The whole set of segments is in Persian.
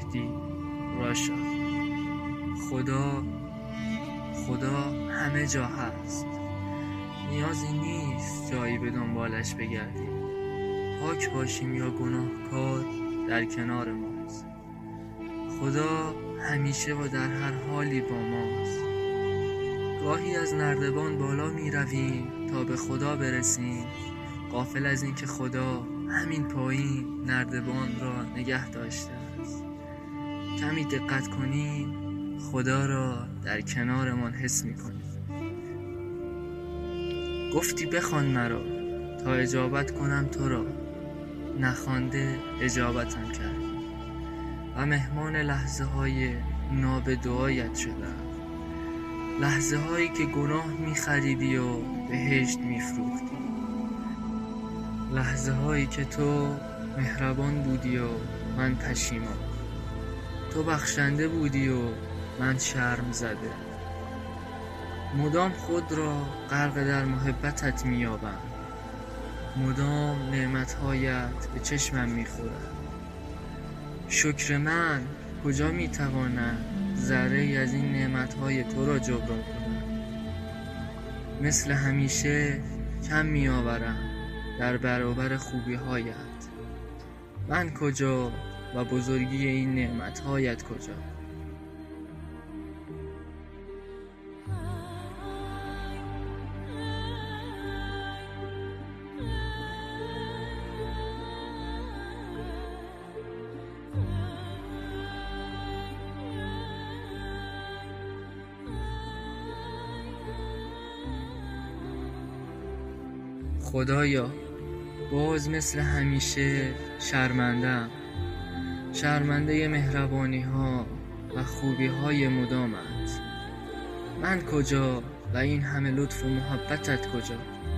مهدی راشا. خدا همه جا هست، نیازی نیست جایی به دنبالش بگردیم. پاک باشیم یا گناهکار در کنار ماست. خدا همیشه و در هر حالی با ماست. گاهی از نردبان بالا می رویم تا به خدا برسیم، غافل از این که خدا همین پایین نردبان را نگه داشته است. کمی دقت کنیم خدا را در کنارمان حس می کنیم. گفتی بخوان مرا تا اجابت کنم تو را، نخوانده اجابتم کردی و مهمان لحظه های نابدعایت شدم. لحظه هایی که گناه می خریدی و بهشت می فروختی. لحظه هایی که تو مهربان بودی و من پشیمان. تو بخشنده بودی و من شرم زده. مدام خود را غرق در محبتت می یابم. مدام نعمتهایت به چشمم می خورد. شکر من کجا می تواند ذره از این نعمتهای تو را جبران کند؟ مثل همیشه کم می آورم در برابر خوبی هایت. من کجا و بزرگی این نعمتهایت کجا؟ خدایا باز مثل همیشه شرمنده مهربانی ها و خوبی های مدامت. من کجا و این همه لطف و محبتت کجا؟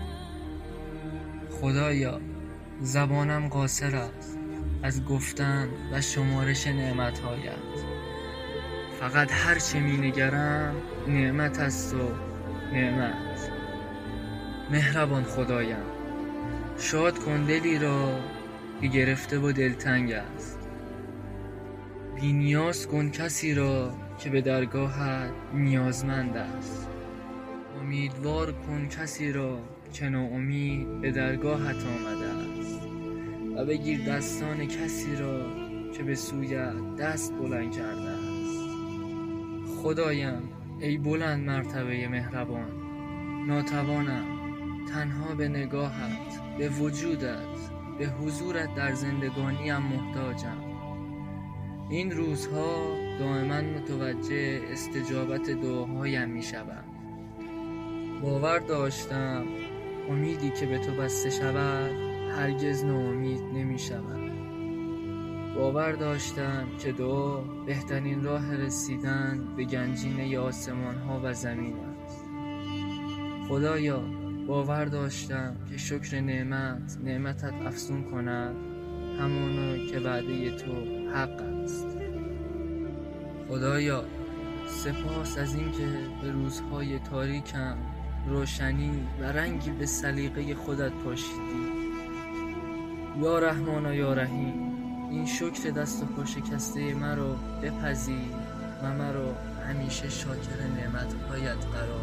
خدایا زبانم قاصر است از گفتن و شمارش نعمتهایت. فقط هر چه می نگرم نعمت است و نعمت. مهربان خدایم شاد کن دلی را که گرفته و دلتنگ است. بی نیاز کن کسی را که به درگاهت نیازمند است. امیدوار کن کسی را که ناامید به درگاهت آمده است و بگیر دستان کسی را که به سویت دست بلند کرده است. خدایم ای بلند مرتبه مهربان، ناتوانم، تنها به نگاهت، به وجودت، به حضورت در زندگانیم محتاجم. این روزها دائما متوجه استجابت دعاهایم می شدم. باور داشتم امیدی که به تو بسته شود هرگز ناامید نمی شود. باور داشتم که دعا بهترین راه رسیدن به گنجینه آسمان ها و زمین است. خدایا باور داشتم که شکر نعمتت افزون کند همانا که وعده تو حق است. خدایا سپاس از این که به روزهای تاریکم روشنی و رنگی به سلیقه خودت پاشیدی. یا رحمان و یا رحیم این شکر دست و پا شکسته مرا بپذیر و مرا همیشه شاکر نعمتهایت قرار